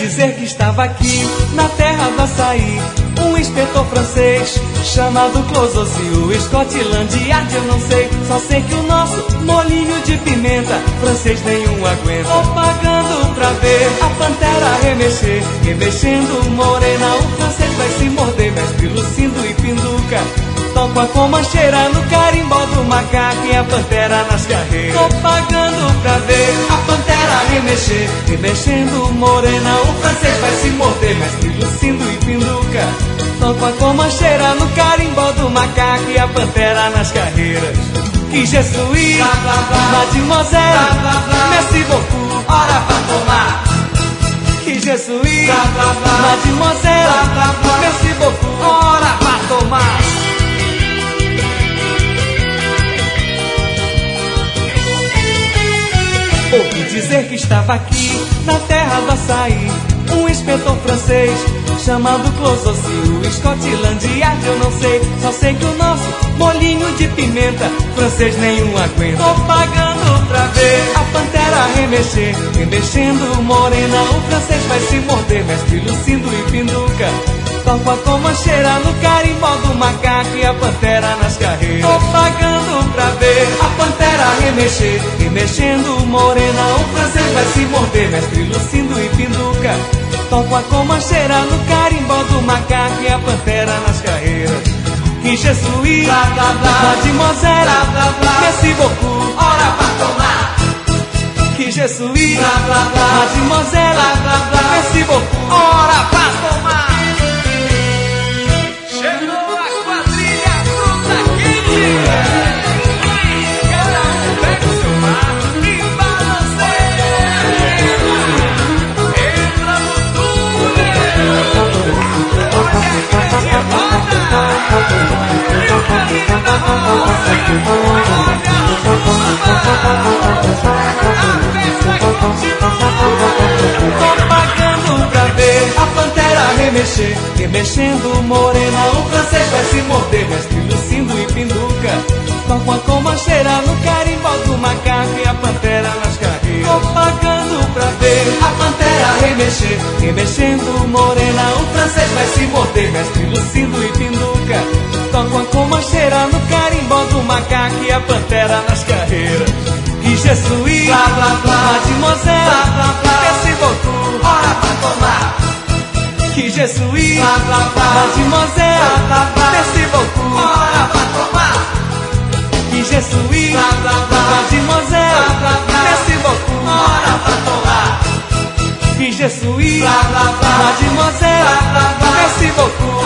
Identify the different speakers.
Speaker 1: dizer que estava aqui, na terra do açaí, um inspetor francês chamado Clouseau. O Scotland Yard eu não sei, só sei que o nosso molinho de pimenta francês nenhum aguenta. Tô pagando pra ver a pantera remexer, remexendo morena, o francês vai se morder. Mestre Lucindo e Pinduca, toco a comancheira no carimbó do macaco e a pantera nas carreiras. Tô pagando pra ver a pantera remexer, remexendo morena, o francês vai se morder. Mestre Lucindo e Pinduca, toco a comancheira no carimbó do macaco e a pantera nas carreiras. Que jesuí, mademoiselle, merci beaucoup, hora pra tomar. Que jesuí, mademoiselle, merci beaucoup, hora pra tomar. Ouvi dizer que estava aqui, na terra do açaí, um inspetor francês chamado Clouseau. O Scotland Yard eu não sei, só sei que o nosso molinho de pimenta francês nenhum aguenta. Tô pagando pra ver a pantera remexer, remexendo morena, o francês vai se morder. Mestre Lucindo e Pinduca, toco a comancheira no carimbó do macaco e a pantera nas carreiras. Tô pagando pra ver a pantera remexer, remexendo morena, o francês vai se morder. Mestre Lucindo e Pinduca, toco a comancheira no carimbó do macaco e a pantera nas carreiras. Que jesuí, mademoiselle, merci beaucoup, hora pra tomar. Que jesuí, mademoiselle, merci beaucoup, hora pra tomar.
Speaker 2: Chegou a quadrilha Fruta Quente. Cada um pega o seu mar e balanceia. Entra no túnel. Olha a gente roda. E o caminho da roça. Olha
Speaker 1: Tô pagando pra ver a pantera remexer, remexendo morena, o francês vai se morder. Mestre Lucindo e Pinduca, toco a comancheira no carimbó do macaco e a pantera nas carreiras. Tô pagando pra ver a pantera remexer, remexendo morena, o francês vai se morder. Mestre Lucindo e Pinduca, toco a comancheira no carimbó do macaco e a pantera nas carreiras. Que jesuí, mademoiselle, merci beaucoup, hora pra tomar. Que jesuí, mademoiselle, merci beaucoup, hora pra tomar. Que jesuí, mademoiselle, merci beaucoup, hora pra tomar. Que jesuí, mademoiselle, merci beaucoup,